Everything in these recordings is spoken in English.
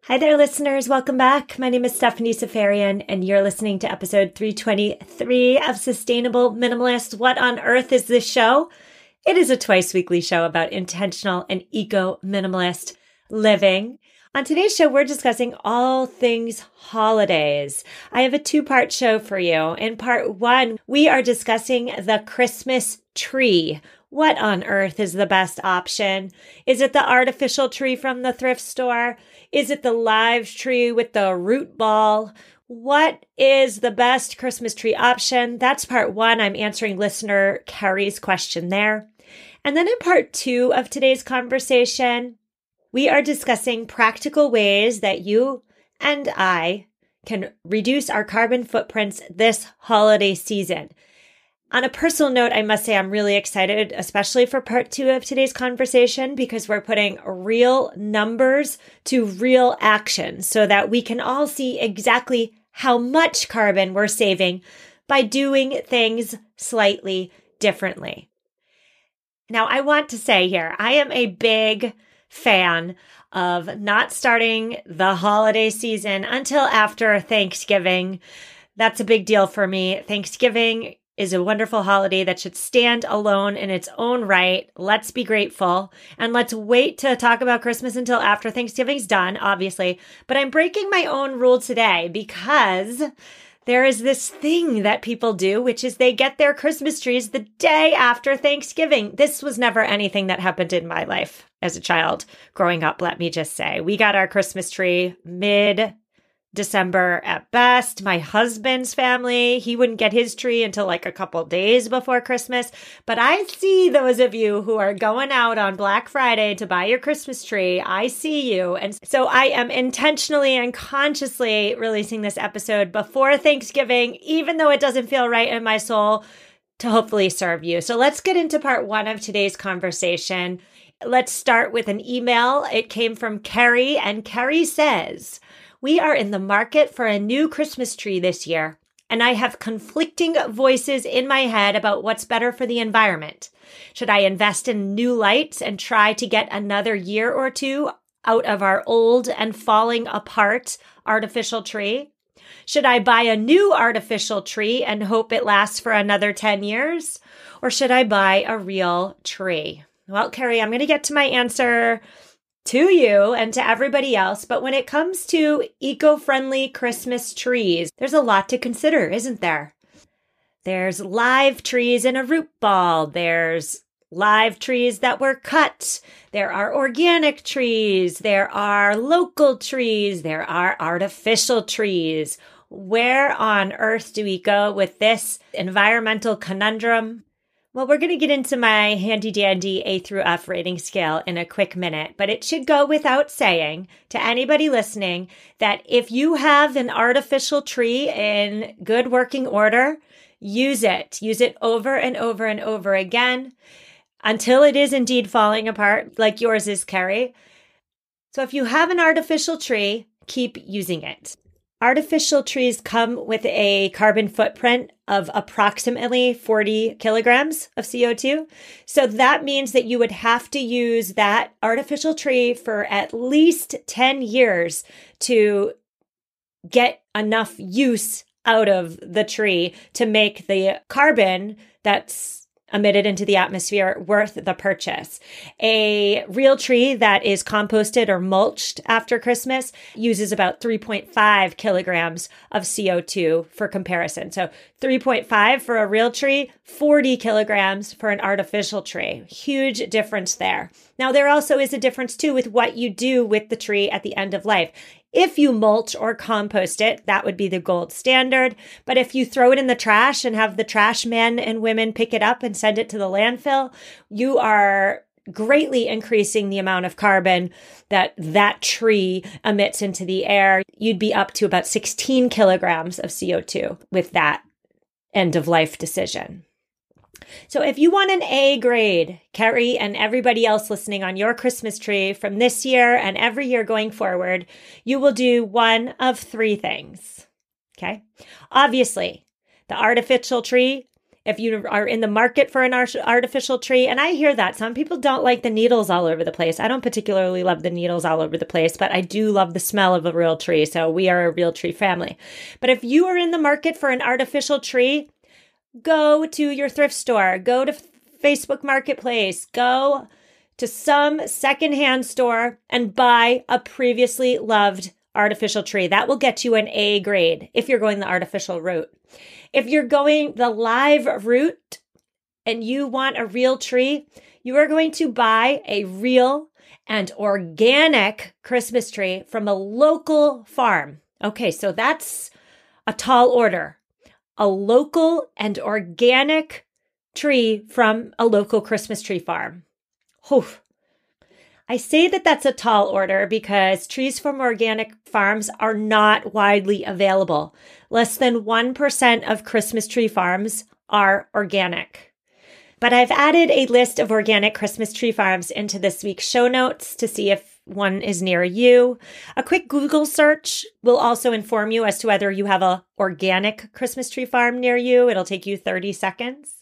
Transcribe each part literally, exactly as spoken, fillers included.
Hi there, listeners. Welcome back. My name is Stephanie Safarian, and you're listening to episode three twenty-three of Sustainable Minimalist. What on earth is this show? It is a twice weekly show about intentional and eco-minimalist living. On today's show, we're discussing all things holidays. I have a two-part show for you. In part one, we are discussing the Christmas tree. What on earth is the best option? Is it the artificial tree from the thrift store? Is it the live tree with the root ball? What is the best Christmas tree option? That's part one. I'm answering listener Carrie's question there. And then in part two of today's conversation, we are discussing practical ways that you and I can reduce our carbon footprints this holiday season. On a personal note, I must say I'm really excited, especially for part two of today's conversation, because we're putting real numbers to real action so that we can all see exactly how much carbon we're saving by doing things slightly differently. Now, I want to say here, I am a big fan of not starting the holiday season until after Thanksgiving. That's a big deal for me. Thanksgiving is a wonderful holiday that should stand alone in its own right. Let's be grateful. And let's wait to talk about Christmas until after Thanksgiving's done, obviously. But I'm breaking my own rule today because there is this thing that people do, which is they get their Christmas trees the day after Thanksgiving. This was never anything that happened in my life as a child growing up, let me just say. We got our Christmas tree mid December at best. My husband's family, he wouldn't get his tree until like a couple days before Christmas. But I see those of you who are going out on Black Friday to buy your Christmas tree. I see you. And so I am intentionally and consciously releasing this episode before Thanksgiving, even though it doesn't feel right in my soul, to hopefully serve you. So let's get into part one of today's conversation. Let's start with an email. It came from Carrie, and Carrie says, "We are in the market for a new Christmas tree this year, and I have conflicting voices in my head about what's better for the environment. Should I invest in new lights and try to get another year or two out of our old and falling apart artificial tree? Should I buy a new artificial tree and hope it lasts for another ten years? Or should I buy a real tree?" Well, Carrie, I'm going to get to my answer to you and to everybody else. But when it comes to eco-friendly Christmas trees, there's a lot to consider, isn't there? There's live trees in a root ball. There's live trees that were cut. There are organic trees. There are local trees. There are artificial trees. Where on earth do we go with this environmental conundrum? Well, we're going to get into my handy-dandy A through F rating scale in a quick minute, but it should go without saying to anybody listening that if you have an artificial tree in good working order, use it. Use it over and over and over again until it is indeed falling apart, like yours is, Carrie. So if you have an artificial tree, keep using it. Artificial trees come with a carbon footprint of approximately forty kilograms of C O two. So that means that you would have to use that artificial tree for at least ten years to get enough use out of the tree to make the carbon that's emitted into the atmosphere worth the purchase. A real tree that is composted or mulched after Christmas uses about three point five kilograms of C O two for comparison. So three point five for a real tree, forty kilograms for an artificial tree. Huge difference there. Now, there also is a difference too with what you do with the tree at the end of life. If you mulch or compost it, that would be the gold standard. But if you throw it in the trash and have the trash men and women pick it up and send it to the landfill, you are greatly increasing the amount of carbon that that tree emits into the air. You'd be up to about sixteen kilograms of C O two with that end of life decision. So if you want an A grade, Carrie and everybody else listening on your Christmas tree from this year and every year going forward, you will do one of three things. Okay. Obviously, the artificial tree If you are in the market for an artificial tree, and I hear that some people don't like the needles all over the place. I don't particularly love the needles all over the place, but I do love the smell of a real tree. So we are a real tree family. But if you are in the market for an artificial tree, go to your thrift store, go to Facebook Marketplace, go to some secondhand store and buy a previously loved artificial tree. That will get you an A grade if you're going the artificial route. If you're going the live route and you want a real tree, you are going to buy a real and organic Christmas tree from a local farm. Okay, so that's a tall order. A local and organic tree from a local Christmas tree farm. Whew. I say that that's a tall order because trees from organic farms are not widely available. Less than one percent of Christmas tree farms are organic. But I've added a list of organic Christmas tree farms into this week's show notes to see if one is near you. A quick Google search will also inform you as to whether you have an organic Christmas tree farm near you. It'll take you thirty seconds.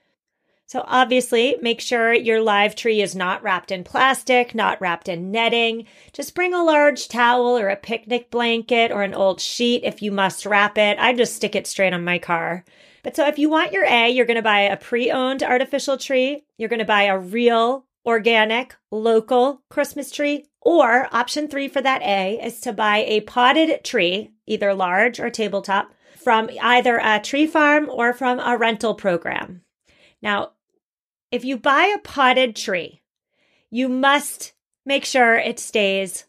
So obviously, make sure your live tree is not wrapped in plastic, not wrapped in netting. Just bring a large towel or a picnic blanket or an old sheet if you must wrap it. I just stick it straight on my car. But so if you want your A, you're going to buy a pre-owned artificial tree. You're going to buy a real, organic, local Christmas tree. Or option three for that A is to buy a potted tree, either large or tabletop, from either a tree farm or from a rental program. Now, if you buy a potted tree, you must make sure it stays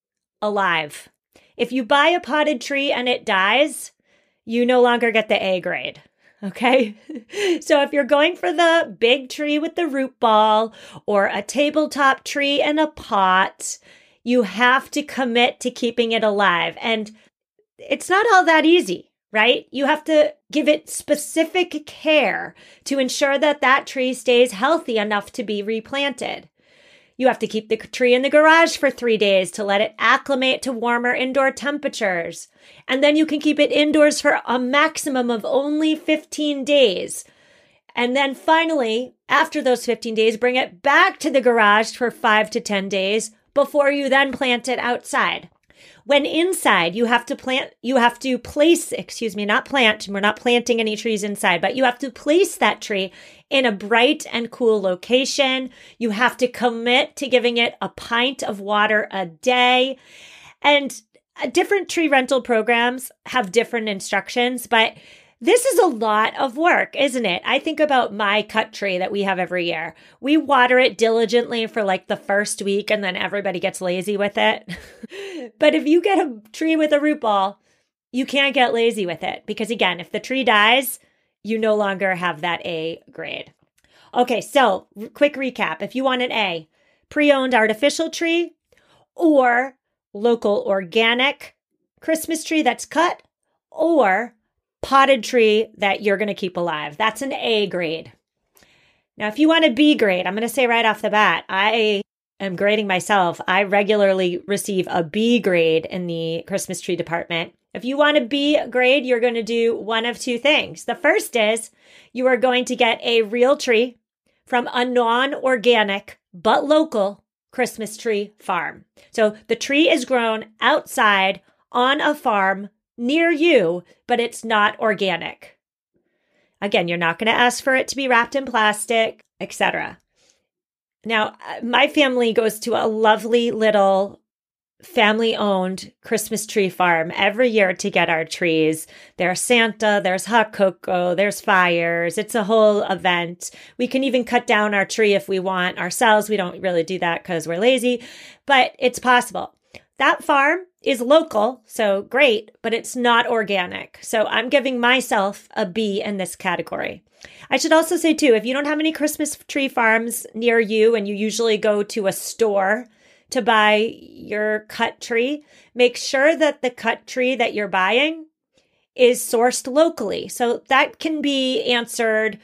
alive. If you buy a potted tree and it dies, you no longer get the A grade. Okay? So if you're going for the big tree with the root ball or a tabletop tree in a pot, you have to commit to keeping it alive. And it's not all that easy, right? You have to give it specific care to ensure that that tree stays healthy enough to be replanted. You have to keep the tree in the garage for three days to let it acclimate to warmer indoor temperatures. And then you can keep it indoors for a maximum of only fifteen days. And then finally, after those fifteen days, bring it back to the garage for five to ten days before you then plant it outside. When inside, you have to plant, you have to place, excuse me, not plant, we're not planting any trees inside, but you have to place that tree in a bright and cool location. You have to commit to giving it a pint of water a day. And different tree rental programs have different instructions, but this is a lot of work, isn't it? I think about my cut tree that we have every year. We water it diligently for like the first week and then everybody gets lazy with it. But if you get a tree with a root ball, you can't get lazy with it because again, if the tree dies, you no longer have that A grade. Okay, so quick recap. If you want an A, pre-owned artificial tree or local organic Christmas tree that's cut or potted tree that you're going to keep alive. That's an A grade. Now, if you want a B grade, I'm going to say right off the bat, I am grading myself. I regularly receive a B grade in the Christmas tree department. If you want a B grade, you're going to do one of two things. The first is you are going to get a real tree from a non-organic but local Christmas tree farm. So the tree is grown outside on a farm near you, but it's not organic. Again, you're not going to ask for it to be wrapped in plastic, et cetera. Now, my family goes to a lovely little family-owned Christmas tree farm every year to get our trees. There's Santa, there's hot cocoa, there's fires. It's a whole event. We can even cut down our tree if we want ourselves. We don't really do that because we're lazy, but it's possible. That farm is local, so great, but it's not organic. So I'm giving myself a B in this category. I should also say too, if you don't have any Christmas tree farms near you and you usually go to a store to buy your cut tree, make sure that the cut tree that you're buying is sourced locally. So that can be answered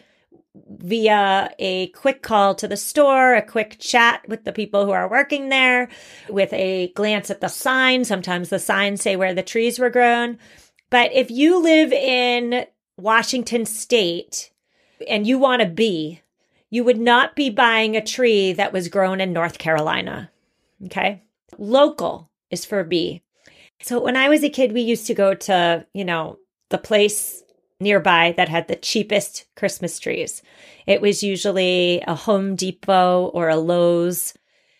via a quick call to the store, a quick chat with the people who are working there, with a glance at the sign. Sometimes the signs say where the trees were grown. But if you live in Washington State, and you want a B, you would not be buying a tree that was grown in North Carolina. Okay. Local is for B. So when I was a kid, we used to go to, you know, the place nearby that had the cheapest Christmas trees. It was usually a Home Depot or a Lowe's.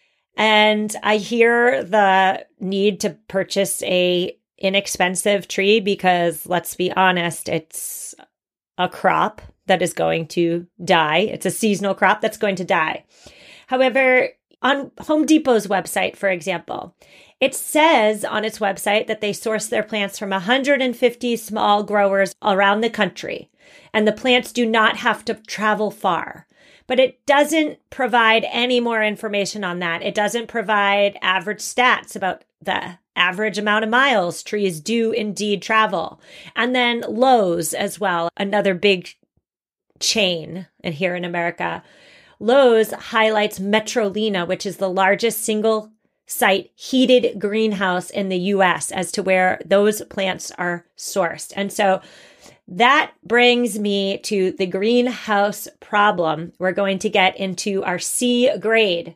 And I hear the need to purchase a inexpensive tree because, let's be honest, it's a crop that is going to die. It's a seasonal crop that's going to die. However, on Home Depot's website, for example, it says on its website that they source their plants from one hundred fifty small growers around the country, and the plants do not have to travel far. But it doesn't provide any more information on that. It doesn't provide average stats about the average amount of miles trees do indeed travel. And then Lowe's as well, another big chain and here in America. Lowe's highlights Metrolina, which is the largest single site heated greenhouse in the U S, as to where those plants are sourced. And so that brings me to the greenhouse problem. We're going to get into our C grade.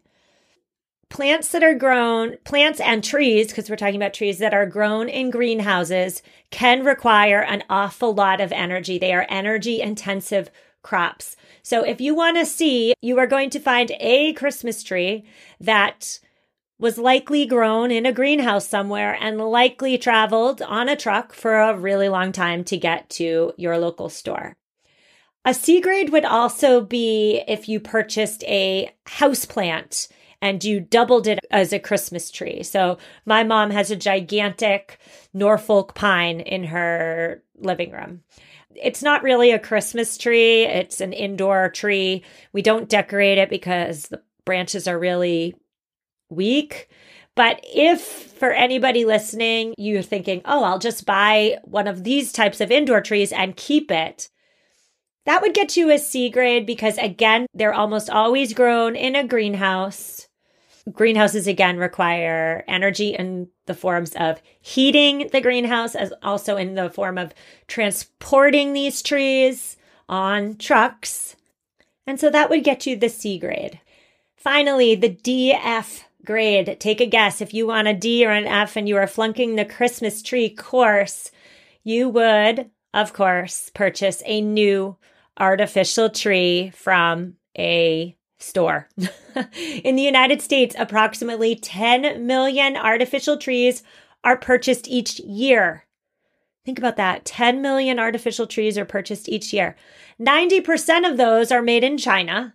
Plants that are grown, plants and trees, because we're talking about trees that are grown in greenhouses, can require an awful lot of energy. They are energy intensive crops. So if you want to see, you are going to find a Christmas tree that was likely grown in a greenhouse somewhere and likely traveled on a truck for a really long time to get to your local store. A C grade would also be if you purchased a house plant and you doubled it as a Christmas tree. So my mom has a gigantic Norfolk pine in her living room. It's not really a Christmas tree. It's an indoor tree. We don't decorate it because the branches are really weak. But if for anybody listening, you're thinking, oh, I'll just buy one of these types of indoor trees and keep it, that would get you a C grade because, again, they're almost always grown in a greenhouse. Greenhouses, again, require energy in the forms of heating the greenhouse, as also in the form of transporting these trees on trucks. And so that would get you the C grade. Finally, the D F grade. Take a guess. If you want a D or an F and you are flunking the Christmas tree course, you would, of course, purchase a new artificial tree from a store. In the United States, approximately ten million artificial trees are purchased each year. Think about that. ten million artificial trees are purchased each year. ninety percent of those are made in China.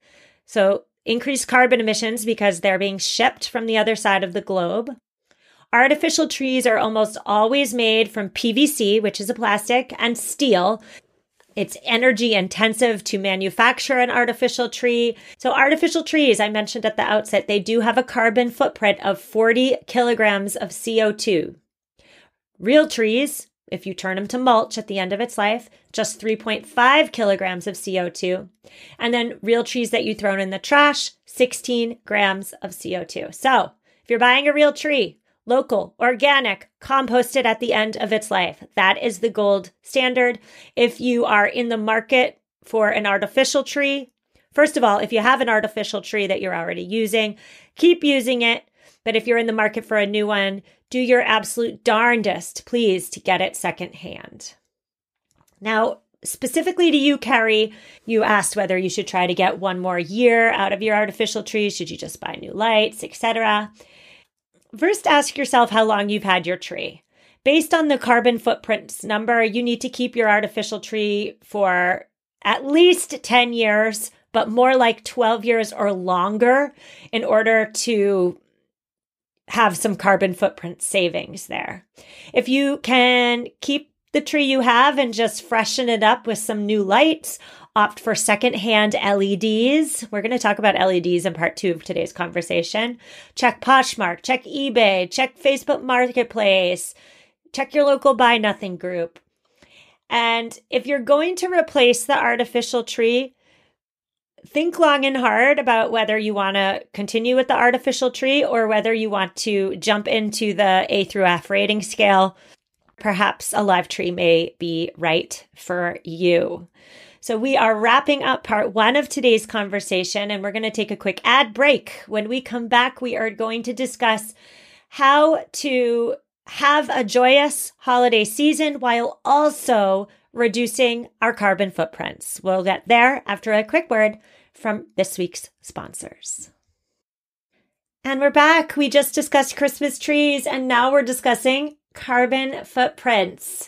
So increased carbon emissions because they're being shipped from the other side of the globe. Artificial trees are almost always made from P V C, which is a plastic, and steel. It's energy intensive to manufacture an artificial tree. So artificial trees, I mentioned at the outset, they do have a carbon footprint of forty kilograms of C O two. Real trees, if you turn them to mulch at the end of its life, just three point five kilograms of C O two. And then real trees that you throw in the trash, sixteen grams of C O two. So if you're buying a real tree, local, organic, composted at the end of its life, that is the gold standard. If you are in the market for an artificial tree, first of all, if you have an artificial tree that you're already using, keep using it. But if you're in the market for a new one, do your absolute darndest, please, to get it secondhand. Now, specifically to you, Carrie, you asked whether you should try to get one more year out of your artificial tree. Should you just buy new lights, et cetera? First, ask yourself how long you've had your tree. Based on the carbon footprints number, you need to keep your artificial tree for at least ten years, but more like twelve years or longer in order to have some carbon footprint savings there. If you can keep the tree you have and just freshen it up with some new lights, opt for secondhand L E Ds. We're going to talk about L E Ds in part two of today's conversation. Check Poshmark, check eBay, check Facebook Marketplace, check your local Buy Nothing group. And if you're going to replace the artificial tree, think long and hard about whether you want to continue with the artificial tree or whether you want to jump into the A through F rating scale. Perhaps a live tree may be right for you. So we are wrapping up part one of today's conversation, and we're going to take a quick ad break. When we come back, we are going to discuss how to have a joyous holiday season while also reducing our carbon footprints. We'll get there after a quick word from this week's sponsors. And we're back. We just discussed Christmas trees, and now we're discussing carbon footprints.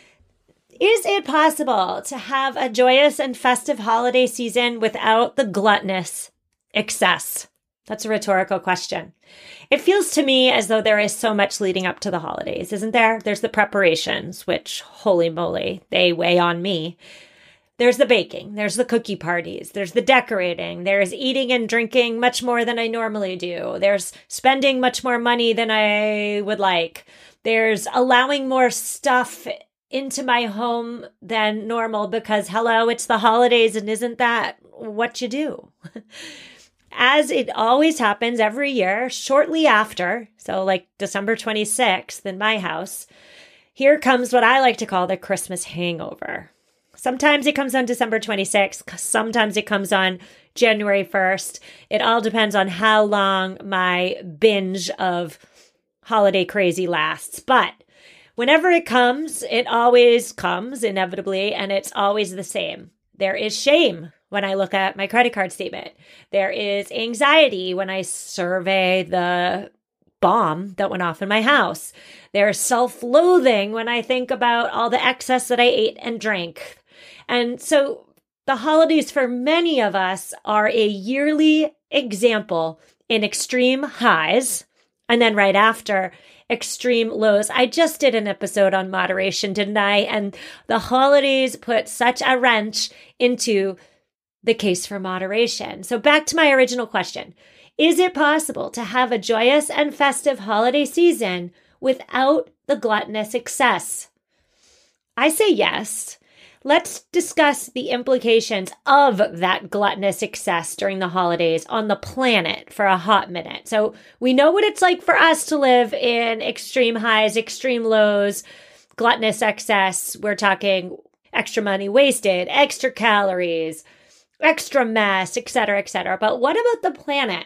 Is it possible to have a joyous and festive holiday season without the gluttonous excess? That's a rhetorical question. It feels to me as though there is so much leading up to the holidays, isn't there? There's the preparations, which, holy moly, they weigh on me. There's the baking, there's the cookie parties, there's the decorating, there's eating and drinking much more than I normally do. There's spending much more money than I would like. There's allowing more stuff into my home than normal because, hello, it's the holidays, and isn't that what you do? As it always happens every year, shortly after, so like December twenty-sixth in my house, here comes what I like to call the Christmas hangover. Sometimes it comes on December twenty-sixth. Sometimes it comes on January first. It all depends on how long my binge of holiday crazy lasts. But whenever it comes, it always comes inevitably, and it's always the same. There is shame when I look at my credit card statement. There is anxiety when I survey the bomb that went off in my house. There's self-loathing when I think about all the excess that I ate and drank. And so the holidays for many of us are a yearly example in extreme highs, and then right after, extreme lows. I just did an episode on moderation, didn't I? And the holidays put such a wrench into the case for moderation. So back to my original question. Is it possible to have a joyous and festive holiday season without the gluttonous excess? I say yes. Let's discuss the implications of that gluttonous excess during the holidays on the planet for a hot minute. So we know what it's like for us to live in extreme highs, extreme lows, gluttonous excess. We're talking extra money wasted, extra calories, extra mess, et cetera, et cetera. But what about the planet?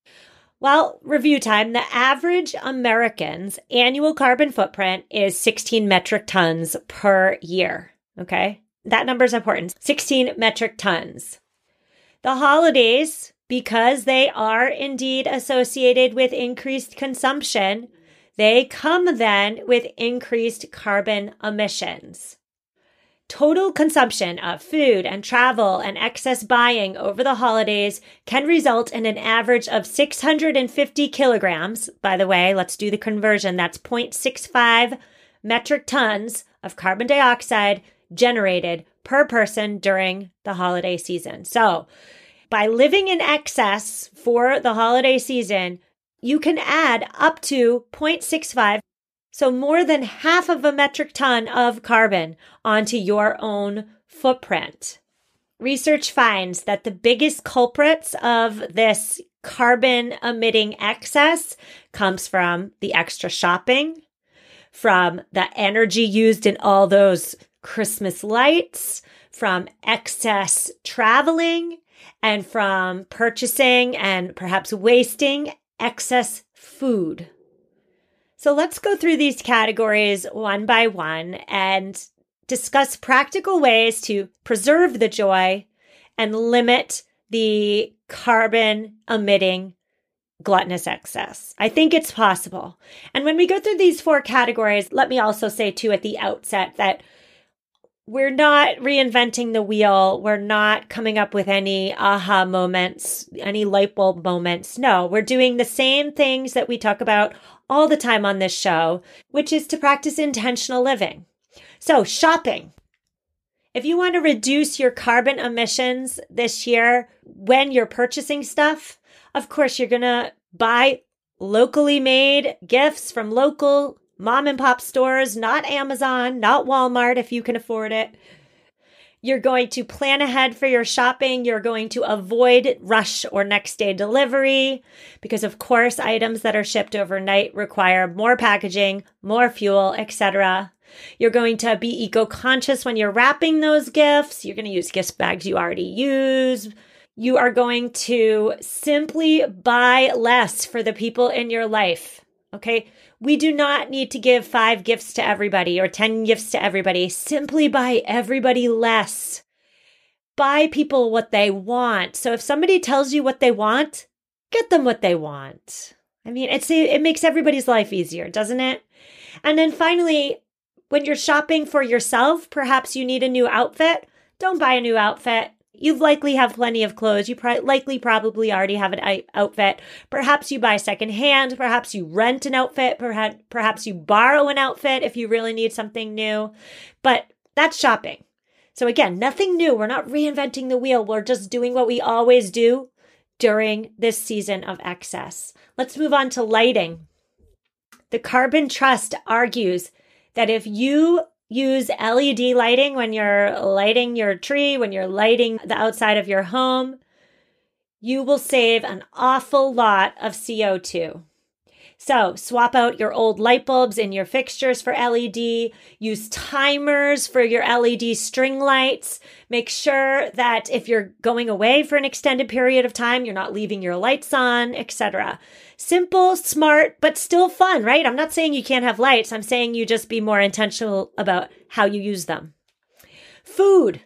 Well, review time. The average American's annual carbon footprint is sixteen metric tons per year. Okay, that number is important. sixteen metric tons. The holidays, because they are indeed associated with increased consumption, they come then with increased carbon emissions. Total consumption of food and travel and excess buying over the holidays can result in an average of six hundred fifty kilograms. By the way, let's do the conversion. That's zero point six five metric tons of carbon dioxide generated per person during the holiday season. So by living in excess for the holiday season, you can add up to zero point six five, so more than half of a metric ton of carbon onto your own footprint. Research finds that the biggest culprits of this carbon emitting excess comes from the extra shopping, from the energy used in all those Christmas lights, from excess traveling, and from purchasing and perhaps wasting excess food. So let's go through these categories one by one and discuss practical ways to preserve the joy and limit the carbon emitting gluttonous excess. I think it's possible. And when we go through these four categories, let me also say too at the outset that we're not reinventing the wheel. We're not coming up with any aha moments, any light bulb moments. No, we're doing the same things that we talk about all the time on this show, which is to practice intentional living. So shopping. If you want to reduce your carbon emissions this year when you're purchasing stuff, of course, you're going to buy locally made gifts from local mom and pop stores, not Amazon, not Walmart if you can afford it. You're going to plan ahead for your shopping. You're going to avoid rush or next day delivery because, of course, items that are shipped overnight require more packaging, more fuel, et cetera. You're going to be eco-conscious when you're wrapping those gifts. You're going to use gift bags you already use. You are going to simply buy less for the people in your life. Okay? We do not need to give five gifts to everybody or ten gifts to everybody. Simply buy everybody less. Buy people what they want. So if somebody tells you what they want, get them what they want. I mean, it's it makes everybody's life easier, doesn't it? And then finally, when you're shopping for yourself, perhaps you need a new outfit. Don't buy a new outfit. You likely have plenty of clothes. You pro- likely probably already have an I- outfit. Perhaps you buy secondhand. Perhaps you rent an outfit. Perhaps, perhaps you borrow an outfit if you really need something new. But that's shopping. So again, nothing new. We're not reinventing the wheel. We're just doing what we always do during this season of excess. Let's move on to lighting. The Carbon Trust argues that if you use L E D lighting when you're lighting your tree, when you're lighting the outside of your home, you will save an awful lot of C O two. So swap out your old light bulbs in your fixtures for L E D. Use timers for your L E D string lights. Make sure that if you're going away for an extended period of time, you're not leaving your lights on, et cetera. Simple, smart, but still fun, right? I'm not saying you can't have lights. I'm saying you just be more intentional about how you use them. Food.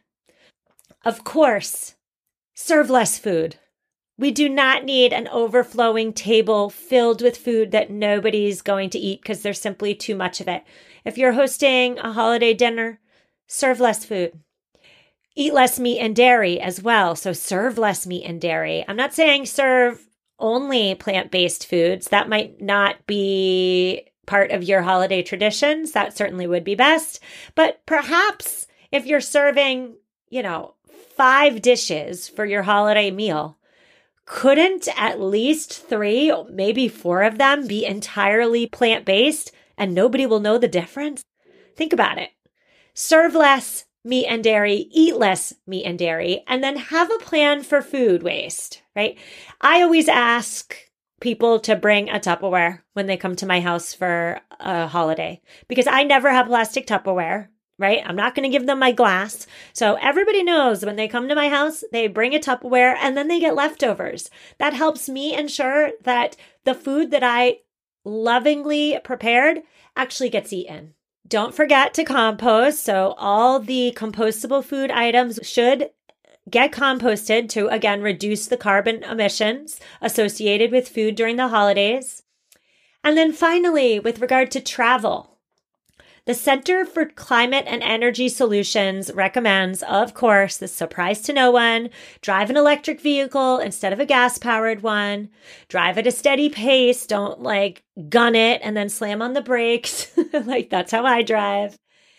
Of course, serve less food. We do not need an overflowing table filled with food that nobody's going to eat because there's simply too much of it. If you're hosting a holiday dinner, serve less food. Eat less meat and dairy as well. So serve less meat and dairy. I'm not saying serve only plant-based foods. That might not be part of your holiday traditions. That certainly would be best. But perhaps if you're serving, you know, five dishes for your holiday meal, couldn't at least three, maybe four of them be entirely plant-based and nobody will know the difference? Think about it. Serve less meat and dairy, eat less meat and dairy, and then have a plan for food waste, right? I always ask people to bring a Tupperware when they come to my house for a holiday because I never have plastic Tupperware. Right? I'm not going to give them my glass. So everybody knows when they come to my house, they bring a Tupperware and then they get leftovers. That helps me ensure that the food that I lovingly prepared actually gets eaten. Don't forget to compost. So all the compostable food items should get composted to, again, reduce the carbon emissions associated with food during the holidays. And then finally, with regard to travel, the Center for Climate and Energy Solutions recommends, of course, the surprise to no one, drive an electric vehicle instead of a gas-powered one. Drive at a steady pace. Don't like gun it and then slam on the brakes. Like that's how I drive.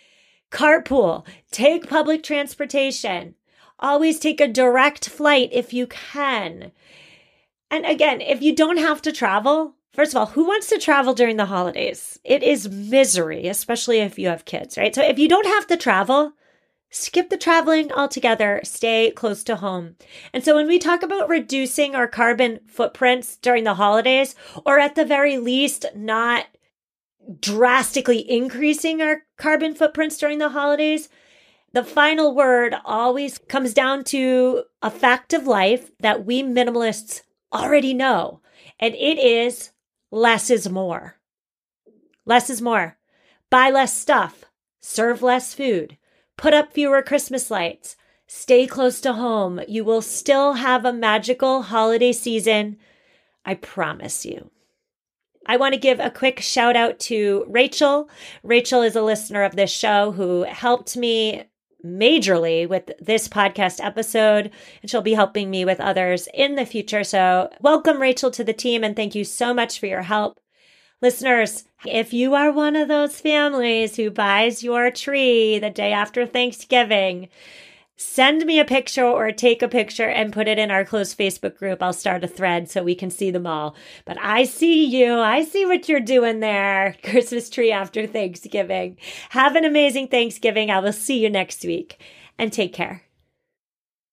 Carpool. Take public transportation. Always take a direct flight if you can. And again, if you don't have to travel, first of all, who wants to travel during the holidays? It is misery, especially if you have kids, right? So if you don't have to travel, skip the traveling altogether, stay close to home. And so when we talk about reducing our carbon footprints during the holidays, or at the very least, not drastically increasing our carbon footprints during the holidays, the final word always comes down to a fact of life that we minimalists already know, and it is less is more. Less is more. Buy less stuff. Serve less food. Put up fewer Christmas lights. Stay close to home. You will still have a magical holiday season. I promise you. I want to give a quick shout out to Rachel. Rachel is a listener of this show who helped me majorly with this podcast episode, and she'll be helping me with others in the future. So welcome, Rachel, to the team, and thank you so much for your help. Listeners, if you are one of those families who buys your tree the day after Thanksgiving, send me a picture or take a picture and put it in our closed Facebook group. I'll start a thread so we can see them all. But I see you. I see what you're doing there. Christmas tree after Thanksgiving. Have an amazing Thanksgiving. I will see you next week. And take care.